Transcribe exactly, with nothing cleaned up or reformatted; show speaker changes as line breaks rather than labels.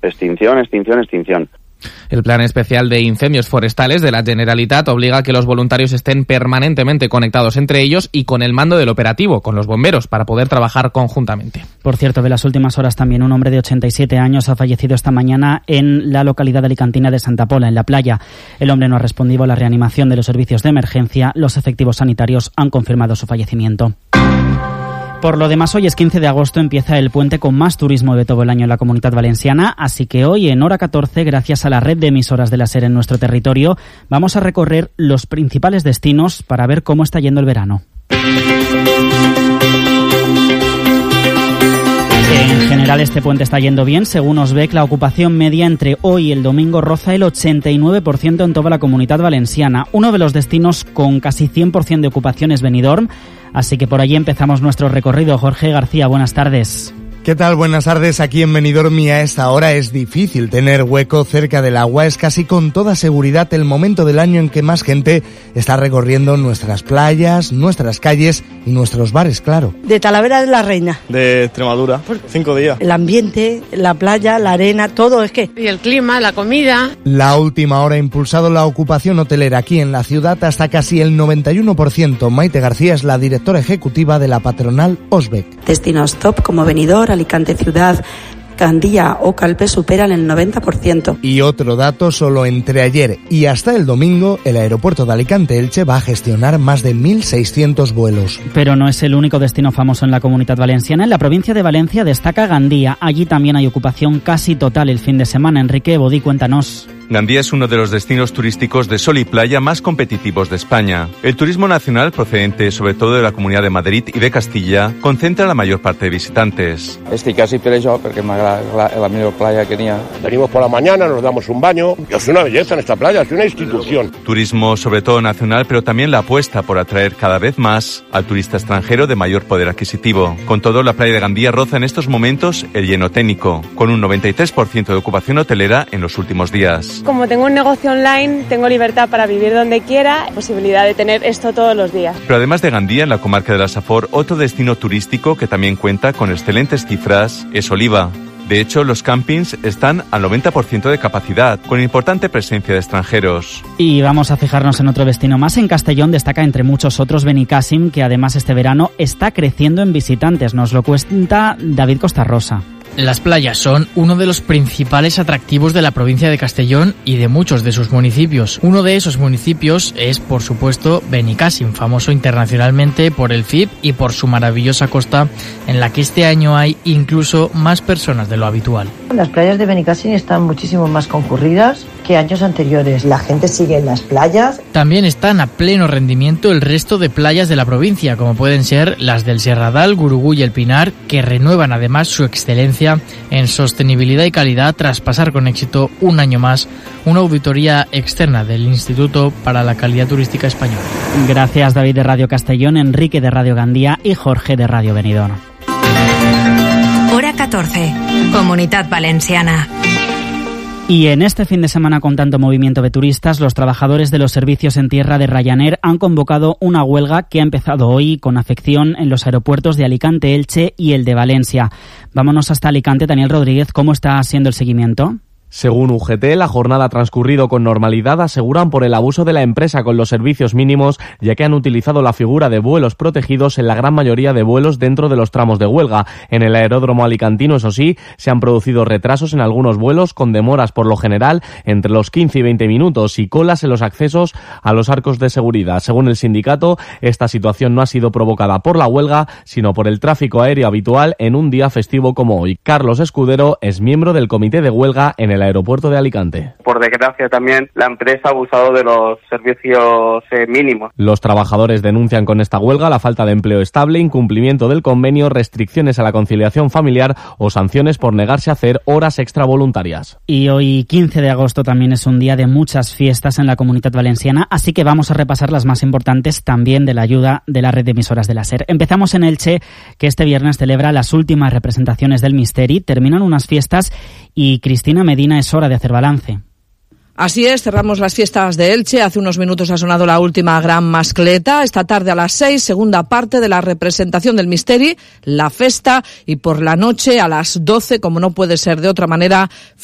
extinción, extinción, extinción.
El Plan Especial de Incendios Forestales de la Generalitat obliga a que los voluntarios estén permanentemente conectados entre ellos y con el mando del operativo, con los bomberos, para poder trabajar conjuntamente.
Por cierto, de las últimas horas también un hombre de ochenta y siete años ha fallecido esta mañana en la localidad alicantina de Santa Pola, en la playa. El hombre no ha respondido a la reanimación de los servicios de emergencia. Los efectivos sanitarios han confirmado su fallecimiento. Por lo demás, hoy es quince de agosto, empieza el puente con más turismo de todo el año en la Comunidad Valenciana, así que hoy en Hora catorce, gracias a la red de emisoras de la SER en nuestro territorio, vamos a recorrer los principales destinos para ver cómo está yendo el verano. En general este puente está yendo bien. Según Osbec, la ocupación media entre hoy y el domingo roza el ochenta y nueve por ciento en toda la Comunidad Valenciana. Uno de los destinos con casi cien por ciento de ocupación es Benidorm, así que por allí empezamos nuestro recorrido. Jorge García, buenas tardes.
¿Qué tal? Buenas tardes. Aquí en Benidorm y a esta hora es difícil tener hueco cerca del agua. Es casi con toda seguridad el momento del año en que más gente está recorriendo nuestras playas, nuestras calles y nuestros bares, claro.
De Talavera de la Reina.
De Extremadura, cinco días.
El ambiente, la playa, la arena, todo es que...
Y el clima, la comida.
La última hora ha impulsado la ocupación hotelera aquí en la ciudad hasta casi el noventa y uno por ciento. Maite García es la directora ejecutiva de la patronal Osbec.
Destinos top como Benidorm, Alicante Ciudad, Gandía o Calpe superan el noventa por ciento.
Y otro dato, solo entre ayer y hasta el domingo, el aeropuerto de Alicante-Elche va a gestionar más de mil seiscientos vuelos.
Pero no es el único destino famoso en la Comunidad Valenciana. En la provincia de Valencia destaca Gandía. Allí también hay ocupación casi total el fin de semana. Enrique Bodí, cuéntanos.
Gandía es uno de los destinos turísticos de sol y playa más competitivos de España. El turismo nacional, procedente sobre todo de la Comunidad de Madrid y de Castilla, concentra la mayor parte de visitantes.
Estic casi per això, perquè m'agrada la, la millor playa que tenía.
Venimos por la mañana, nos damos un baño. Es una belleza en esta playa, es una institución.
Turismo sobre todo nacional, pero también la apuesta por atraer cada vez más al turista extranjero de mayor poder adquisitivo. Con todo, la playa de Gandía roza en estos momentos el lleno técnico, con un noventa y tres por ciento de ocupación hotelera en los últimos días.
Como tengo un negocio online, tengo libertad para vivir donde quiera, posibilidad de tener esto todos los días.
Pero además de Gandía, en la comarca de la Safor, otro destino turístico que también cuenta con excelentes cifras es Oliva. De hecho, los campings están al noventa por ciento de capacidad, con importante presencia de extranjeros.
Y vamos a fijarnos en otro destino más. En Castellón destaca entre muchos otros Benicàssim, que además este verano está creciendo en visitantes. Nos lo cuenta David Costarrosa.
Las playas son uno de los principales atractivos de la provincia de Castellón y de muchos de sus municipios. Uno de esos municipios es, por supuesto, Benicàssim, famoso internacionalmente por el F I B y por su maravillosa costa, en la que este año hay incluso más personas de lo habitual.
Las playas de Benicàssim están muchísimo más concurridas que años anteriores. La gente sigue en las playas.
También están a pleno rendimiento el resto de playas de la provincia, como pueden ser las del Serradal, Gurugú y El Pinar, que renuevan además su excelencia en sostenibilidad y calidad tras pasar con éxito un año más una auditoría externa del Instituto para la Calidad Turística Española.
Gracias, David de Radio Castellón, Enrique de Radio Gandía y Jorge de Radio Benidorm.
Hora catorce, Comunidad Valenciana.
Y en este fin de semana con tanto movimiento de turistas, los trabajadores de los servicios en tierra de Ryanair han convocado una huelga que ha empezado hoy con afección en los aeropuertos de Alicante, Elche y el de Valencia. Vámonos hasta Alicante. Daniel Rodríguez, ¿cómo está siendo el seguimiento?
Según U G T, la jornada ha transcurrido con normalidad, aseguran por el abuso de la empresa con los servicios mínimos, ya que han utilizado la figura de vuelos protegidos en la gran mayoría de vuelos dentro de los tramos de huelga. En el aeródromo alicantino, eso sí, se han producido retrasos en algunos vuelos, con demoras por lo general entre los quince y veinte minutos y colas en los accesos a los arcos de seguridad. Según el sindicato, esta situación no ha sido provocada por la huelga, sino por el tráfico aéreo habitual en un día festivo como hoy. Carlos Escudero es miembro del comité de huelga en el aeropuerto de Alicante.
Por desgracia también la empresa ha abusado de los servicios eh, mínimos.
Los trabajadores denuncian con esta huelga la falta de empleo estable, incumplimiento del convenio, restricciones a la conciliación familiar o sanciones por negarse a hacer horas extravoluntarias.
Y hoy, quince de agosto, también es un día de muchas fiestas en la Comunidad Valenciana, así que vamos a repasar las más importantes también de la ayuda de la red de emisoras de la SER. Empezamos en Elche, que este viernes celebra las últimas representaciones del Misteri. Terminan unas fiestas y Cristina Medina, es hora de hacer balance.
Así es, cerramos las fiestas de Elche. Hace unos minutos ha sonado la última gran mascleta. Esta tarde a las seis, segunda parte de la representación del Misteri, la festa, y por la noche a las doce, como no puede ser de otra manera,